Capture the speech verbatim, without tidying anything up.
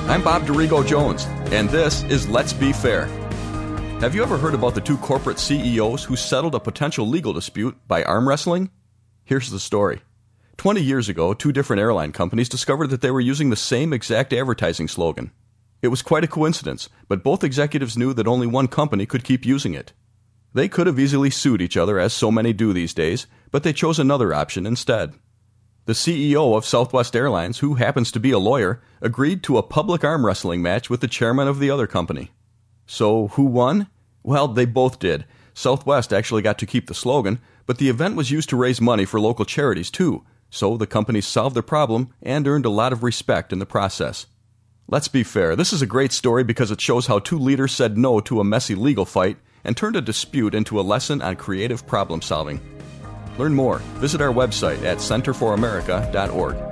I'm Bob Dorigo Jones, and this is Let's Be Fair. Have you ever heard about the two corporate C E Os who settled a potential legal dispute by arm wrestling? Here's the story. Twenty years ago, two different airline companies discovered that they were using the same exact advertising slogan. It was quite a coincidence, but both executives knew that only one company could keep using it. They could have easily sued each other, as so many do these days, but they chose another option instead. The C E O of Southwest Airlines, who happens to be a lawyer, agreed to a public arm wrestling match with the chairman of the other company. So, who won? Well, they both did. Southwest actually got to keep the slogan, but the event was used to raise money for local charities too, so the companies solved their problem and earned a lot of respect in the process. Let's be fair, this is a great story because it shows how two leaders said no to a messy legal fight and turned a dispute into a lesson on creative problem solving. Learn more. Visit our website at center for america dot org.